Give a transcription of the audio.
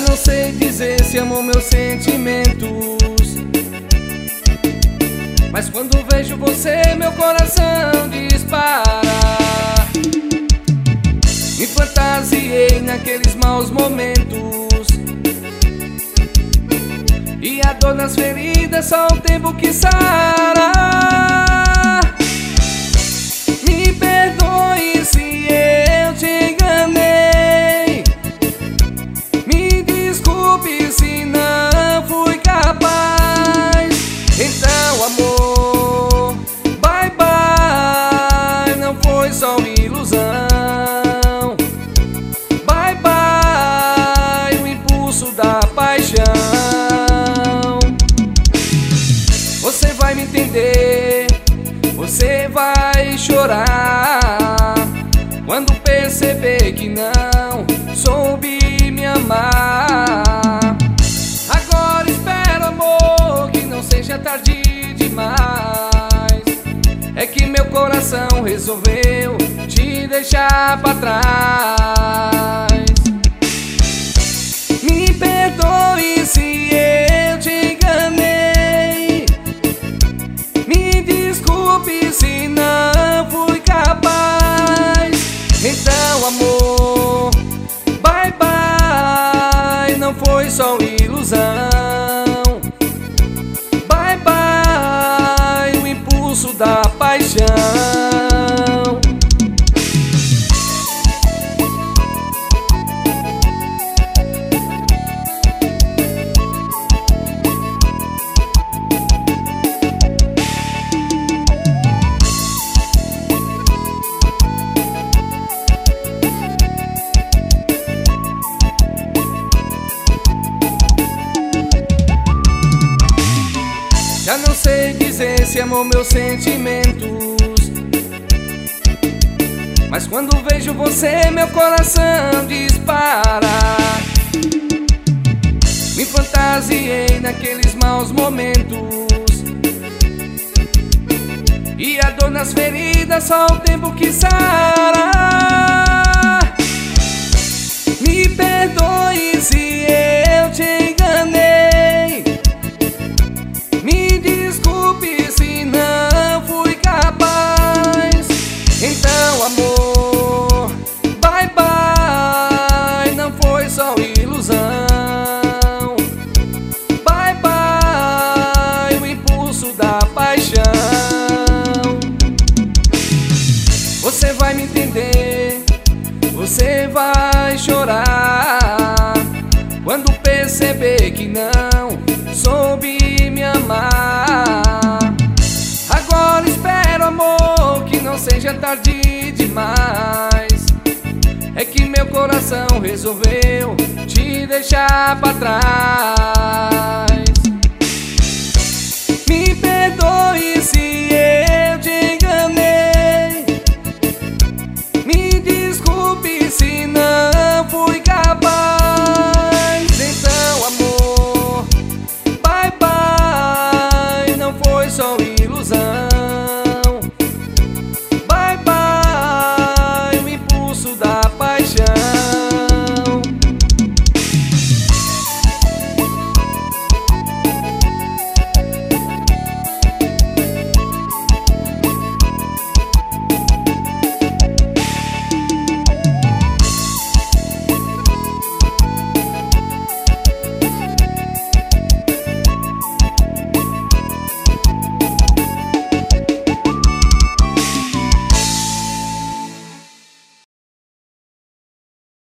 não sei dizer se amo meus sentimentos, mas quando vejo você meu coração dispara. Me fantasiei naqueles maus momentos, e a dor nas feridas só o tempo que sara. Me perdoe se eu te enganei, me desculpe se não fui capaz. Então amor, bye bye, não foi só ilusão. Bye bye, o impulso da paixão. Você vai me entender, você vai chorar quando perceber que não soube me amar. Agora espero, amor, que não seja tarde demais. É que meu coração resolveu te deixar pra trás. Me perdoe se eu te enganei, me desculpe se não fui capaz. Então amor, bye bye, não foi só ilusão. Bye bye, o impulso da paixão. Já não sei dizer se amo meus sentimentos, mas quando vejo você meu coração dispara. Me fantasiei naqueles maus momentos, e a dor nas feridas só o tempo que sara. Me perdoe se eu te enganei, me desculpe se não fui capaz. Então amor, bye bye, não foi só ilusão. Bye bye, o impulso da paixão. Você vai me entender, você vai chorar quando perceber que não soube me amar. Agora espero, amor, que não seja tarde demais. É que meu coração resolveu te deixar pra trás.